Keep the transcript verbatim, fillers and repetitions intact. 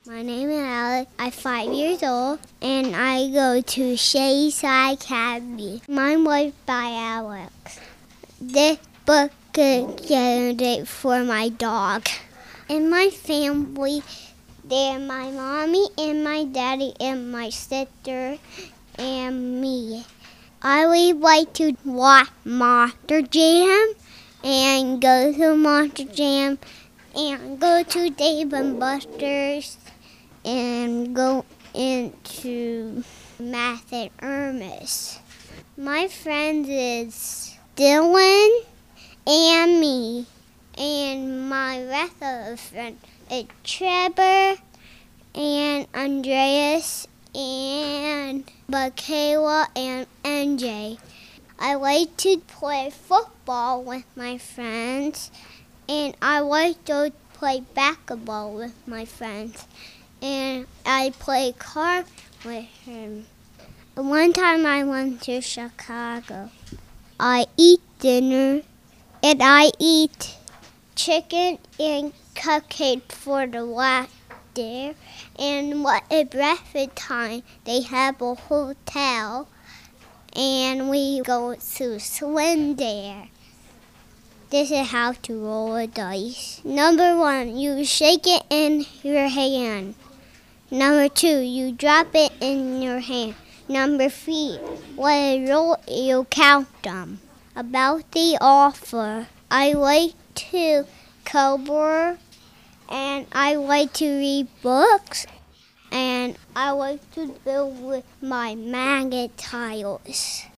My name is Alex. I'm five years old, and I go to Shayside Academy. Mine was by Alex. This book is candidate for my dog. In my family, they're my mommy and my daddy and my sister and me. I would like to watch Monster Jam and go to Monster Jam and go to Dave and Buster's and go into Math and Ernest. My friends is Dylan and me, and my rest of the friends is Trevor and Andreas and Michaela and N J. I like to play football with my friends, and I like to play basketball with my friends, and I play cards with him. One time I went to Chicago. I eat dinner, and I eat chicken and cupcakes for the last there. And what at breakfast time, they have a hotel, and we go to swim there. This is how to roll a dice. Number one, you shake it in your hand. Number two, you drop it in your hand. Number three, when you roll, you count them. About the offer, I like to cover, and I like to read books, and I like to build with my magnet tiles.